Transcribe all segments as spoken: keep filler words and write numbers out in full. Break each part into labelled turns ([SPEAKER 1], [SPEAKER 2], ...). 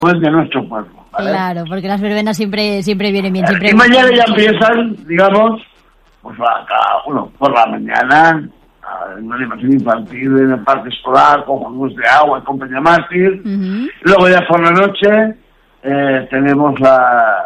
[SPEAKER 1] de nuestro pueblo, ¿vale?
[SPEAKER 2] Claro, porque las verbenas siempre siempre vienen bien. Siempre
[SPEAKER 1] y mañana ya empiezan, digamos, pues acá, bueno, por la mañana, en una animación infantil en el parque escolar, con juegos de agua, con Peña Mártir. Uh-huh. Luego ya por la noche eh, tenemos la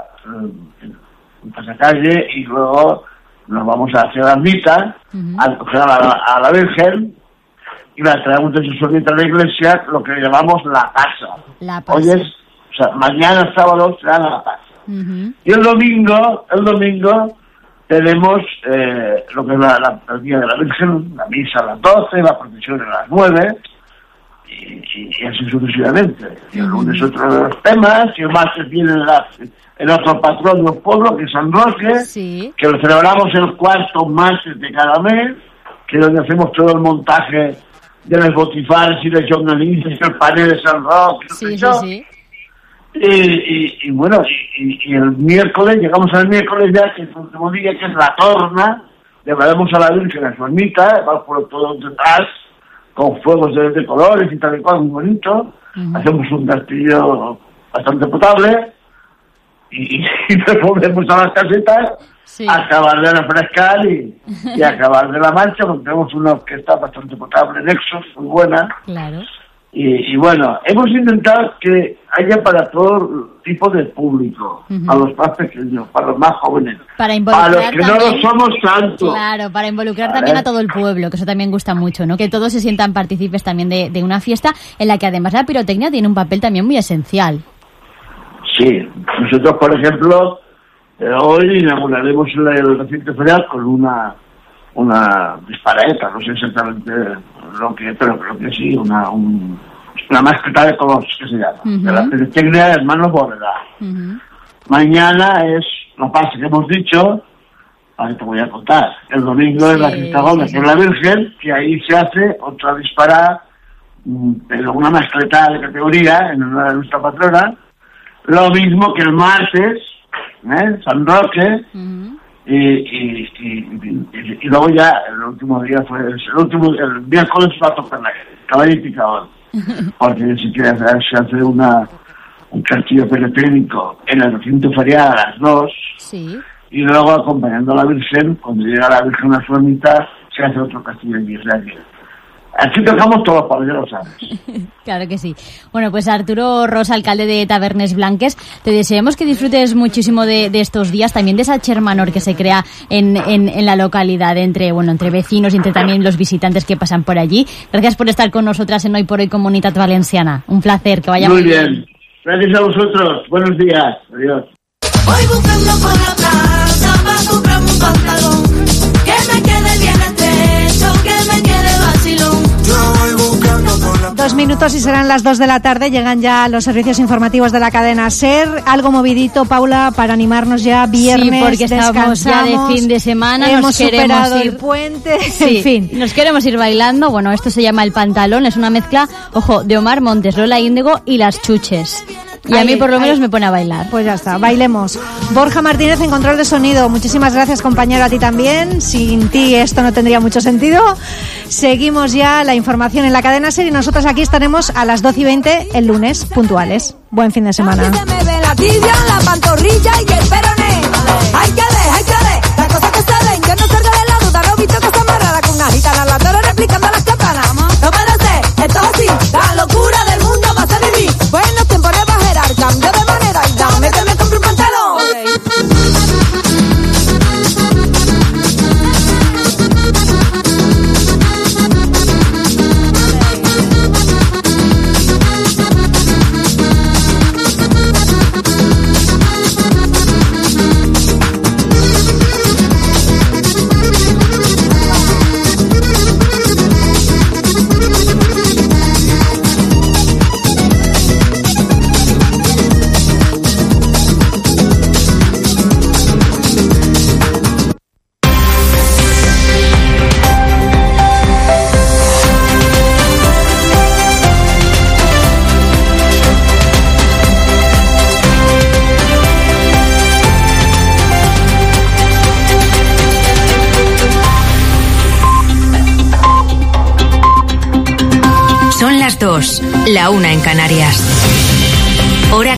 [SPEAKER 1] el pasacalle y luego nos vamos a hacer la ermita, uh-huh. a recoger a la, a la Virgen y la traemos de su ermita a la iglesia, lo que llamamos la Pasa.
[SPEAKER 2] La Pasa.
[SPEAKER 1] Hoy es, o sea, mañana sábado será la Pasa. Uh-huh. Y el domingo, el domingo tenemos eh, lo que es la, la, el Día de la Virgen, la misa a las doce, la procesión a las nueve, y, y, y así sucesivamente. Y el lunes otro de los temas, y el martes viene la, el otro patrón del pueblo, que es San Roque,
[SPEAKER 2] sí.
[SPEAKER 1] que lo celebramos el cuarto martes de cada mes, que es donde hacemos todo el montaje de las botifares y de jornalistas, y el panel de San Roque,
[SPEAKER 2] sí,
[SPEAKER 1] sí,
[SPEAKER 2] sí.
[SPEAKER 1] Y, y, y bueno, y, y el miércoles, llegamos al miércoles ya, que es el último día, que es la torna, llevaremos a la Virgen a su ermita, va por todo detrás, con fuegos de, de colores y tal y cual, muy bonito. Uh-huh. Hacemos un castillo bastante potable, y, y nos volvemos a las casetas, sí. a acabar de refrescar y, y a acabar de la marcha, porque tenemos una orquesta bastante potable, Nexos, muy buena.
[SPEAKER 2] Claro.
[SPEAKER 1] Y, y bueno, hemos intentado que haya para todo tipo de público, uh-huh. a los más pequeños, para los más jóvenes,
[SPEAKER 2] para, para
[SPEAKER 1] los que también, no lo somos tanto.
[SPEAKER 2] Claro, para involucrar
[SPEAKER 1] ¿vale?
[SPEAKER 2] también a todo el pueblo, que eso también gusta mucho, ¿no? Que todos se sientan partícipes también de, de una fiesta en la que además la pirotecnia tiene un papel también muy esencial.
[SPEAKER 1] Sí, nosotros por ejemplo, eh, hoy inauguraremos el, el recinto ferial con una una dispareta, no sé exactamente lo que, pero creo que sí, una un, una mascota de colores que se llama, uh-huh. de la pirotecnia de Hermanos Bóveda. Uh-huh. Mañana es la pasa que hemos dicho, ahora te voy a contar. El domingo sí, es la Cristagona, sí, que es la Virgen, que ahí se hace otra disparada, pero una mascleta de categoría en honor a nuestra patrona. Lo mismo que el martes, ¿eh? San Roque. Uh-huh. Y, y, y, y, y luego ya el último día fue el último el miércoles va a tocar la caballo y picador, porque si quiere hacer, se hace una un castillo pirotécnico en el recinto ferial a las dos,
[SPEAKER 2] sí.
[SPEAKER 1] y luego acompañando a la Virgen, cuando llega la Virgen a su ermita se hace otro castillo en Israel. Aquí tocamos todos los palos, ya lo sabes.
[SPEAKER 2] Claro que sí. Bueno, pues Arturo Ros, alcalde de Tabernes Blanques, te deseamos que disfrutes muchísimo de, de estos días, también de esa Chermanor que se crea en, en, en la localidad, entre bueno entre vecinos y entre también los visitantes que pasan por allí. Gracias por estar con nosotras en Hoy por Hoy Comunitat Valenciana. Un placer, que vaya muy bien. Muy bien.
[SPEAKER 1] Gracias a vosotros. Buenos días. Adiós.
[SPEAKER 3] Voy buscando por la plaza para comprarme un pantalón que me quede bien estrecho, que me quede vacilón.
[SPEAKER 4] Dos minutos y serán las dos de la tarde. Llegan ya los servicios informativos de la cadena SER. Algo movidito, Paula, para animarnos ya viernes.
[SPEAKER 2] Sí, porque estamos ya de fin de semana.
[SPEAKER 4] Hemos
[SPEAKER 2] nos queremos
[SPEAKER 4] superado
[SPEAKER 2] ir...
[SPEAKER 4] el puente.
[SPEAKER 2] Sí,
[SPEAKER 4] en fin.
[SPEAKER 2] Nos queremos ir bailando. Bueno, esto se llama El Pantalón. Es una mezcla, ojo, de Omar Montes, Lola Índigo y Las Chuches. Y a
[SPEAKER 4] ahí,
[SPEAKER 2] mí por lo menos
[SPEAKER 4] ahí.
[SPEAKER 2] me pone a bailar.
[SPEAKER 4] Pues ya está, bailemos. Borja Martínez en control de sonido. Muchísimas gracias, compañero, a ti también. Sin ti esto no tendría mucho sentido. Seguimos ya la información en la cadena SER y nosotros aquí estaremos a las doce y veinte el lunes, puntuales. Buen fin de semana.
[SPEAKER 3] La tibia, la pantorrilla y el peroné. Hay que ver, hay que ver, las cosas que salen, que no salga de la duda, no he visto que está amarrada con una gitana, la toro replicando las campanas. No puede ser, esto es así, la locura del mundo va a vivir. Buenos tiempos de bajar, cambio de manera y dame que me compre un pantalón.
[SPEAKER 5] Son las dos, la una en Canarias. Hora